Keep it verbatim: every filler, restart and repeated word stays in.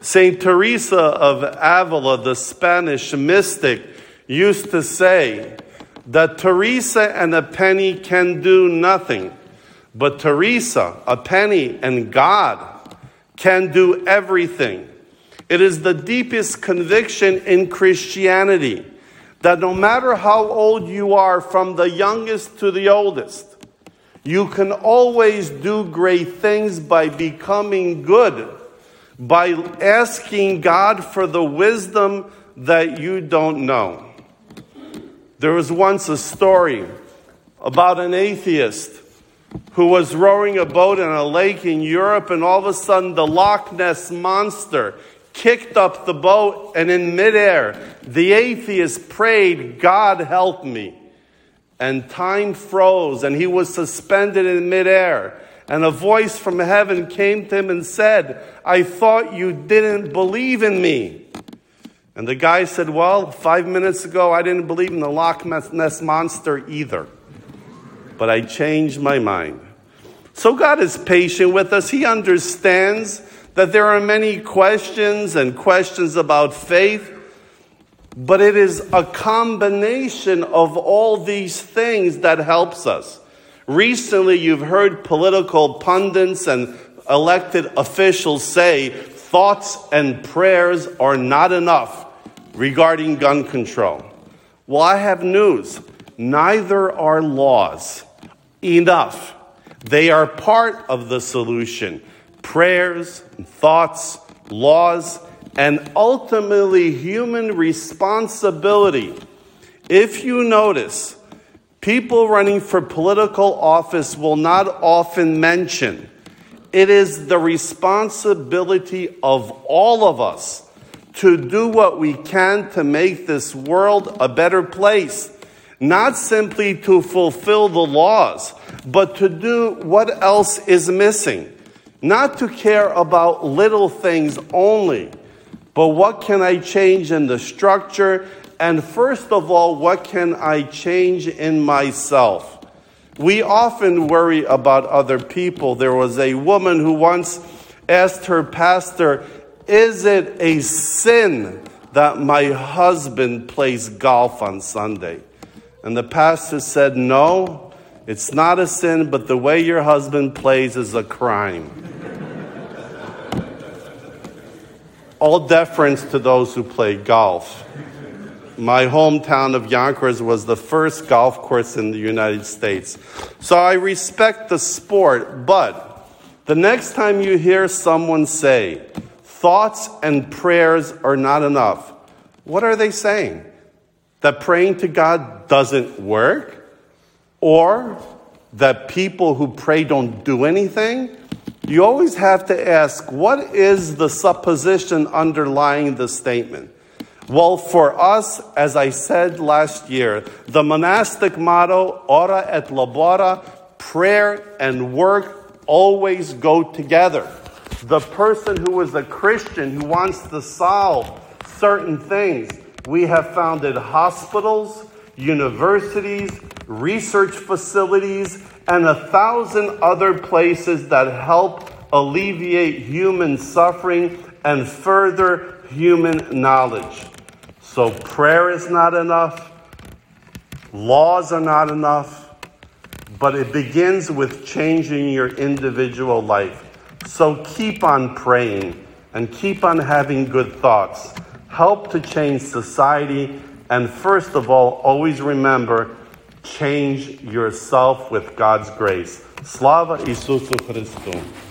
Saint Teresa of Avila, the Spanish mystic, used to say that Teresa and a penny can do nothing, but Teresa, a penny, and God can do everything. It is the deepest conviction in Christianity that no matter how old you are, from the youngest to the oldest, you can always do great things by becoming good, by asking God for the wisdom that you don't know. There was once a story about an atheist who was rowing a boat in a lake in Europe, and all of a sudden the Loch Ness Monster kicked up the boat, and in midair, the atheist prayed, "God help me." And time froze, and he was suspended in midair. And a voice from heaven came to him and said, "I thought you didn't believe in me." And the guy said, "Well, five minutes ago, I didn't believe in the Loch Ness Monster either. But I changed my mind." So God is patient with us. He understands that there are many questions and questions about faith, but it is a combination of all these things that helps us. Recently, you've heard political pundits and elected officials say thoughts and prayers are not enough regarding gun control. Well, I have news. Neither are laws enough. They are part of the solution. Prayers, thoughts, laws, and ultimately human responsibility. If you notice, people running for political office will not often mention it is the responsibility of all of us to do what we can to make this world a better place. Not simply to fulfill the laws, but to do what else is missing. Not to care about little things only, but what can I change in the structure? And first of all, what can I change in myself? We often worry about other people. There was a woman who once asked her pastor, "Is it a sin that my husband plays golf on Sunday?" And the pastor said, "No, it's not a sin, but the way your husband plays is a crime." All deference to those who play golf. My hometown of Yonkers was the first golf course in the United States. So I respect the sport, but the next time you hear someone say, thoughts and prayers are not enough, what are they saying? That praying to God doesn't work? Or that people who pray don't do anything? You always have to ask, what is the supposition underlying the statement? Well, for us, as I said last year, the monastic motto, ora et labora, prayer and work always go together. The person who is a Christian who wants to solve certain things, we have founded hospitals, universities, research facilities, and a thousand other places that help alleviate human suffering and further human knowledge. So prayer is not enough, laws are not enough, but it begins with changing your individual life. So keep on praying and keep on having good thoughts. Help to change society, and first of all, always remember, change yourself with God's grace. Slava Isusu Christu.